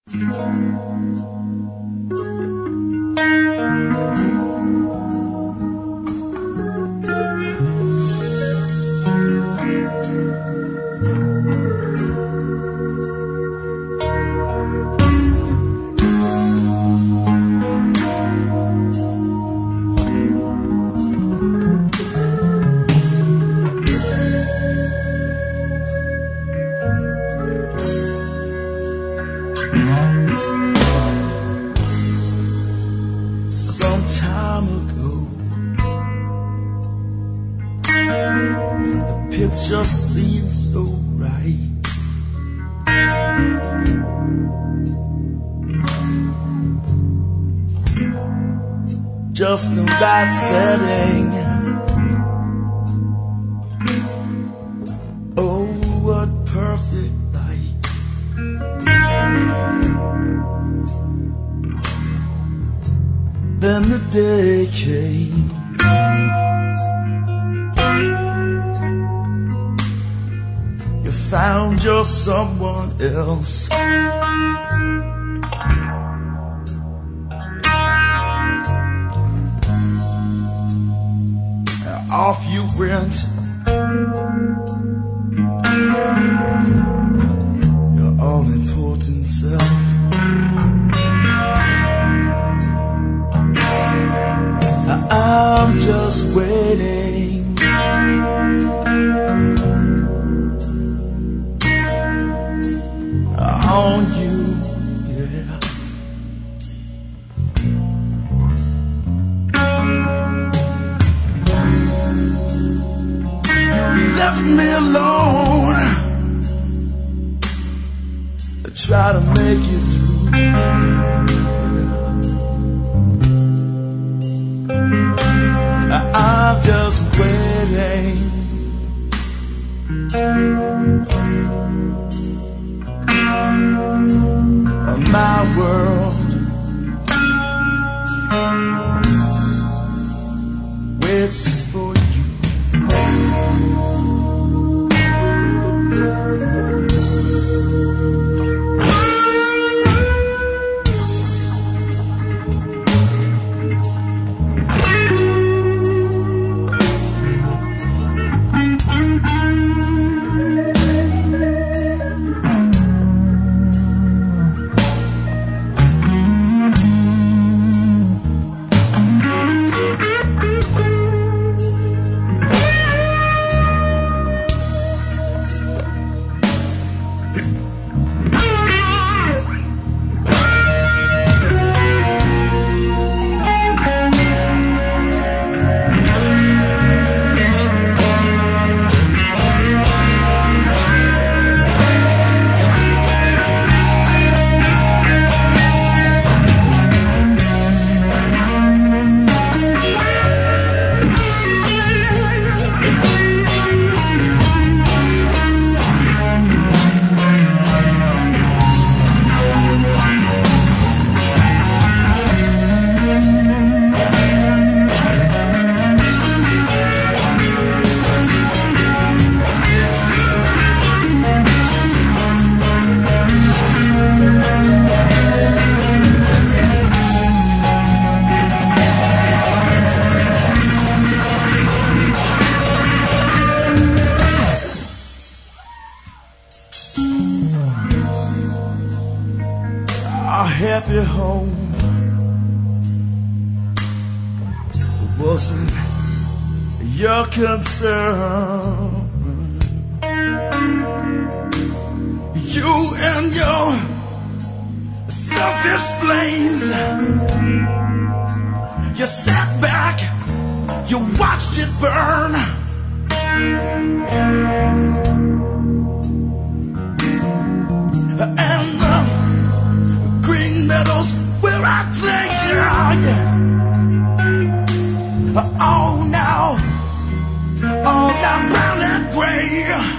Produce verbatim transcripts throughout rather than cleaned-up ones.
Just seems so right. Just the right setting. Oh, what perfect light. Then the day came. Found you're someone else. Off you went. Your all-important self. I'm just waiting on you, yeah. You left me alone. I try to make you through, yeah. I'm just waiting. My world waits for you. Happy home wasn't your concern. You and your selfish flames, you sat back, you watched it burn. And the green meadows where I played you, all now, all now brown and gray.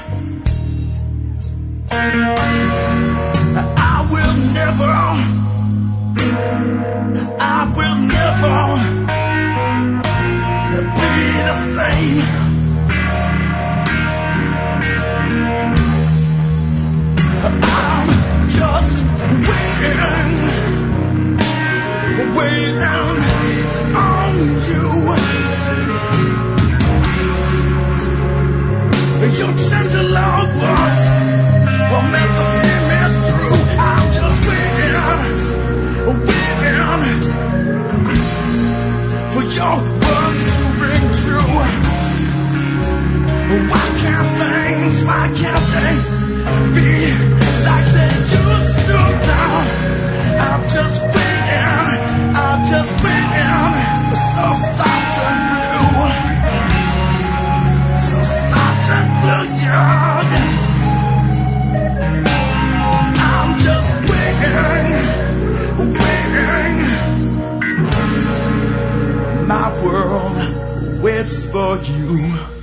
I will never, I will never be the same. I'm just waiting. you.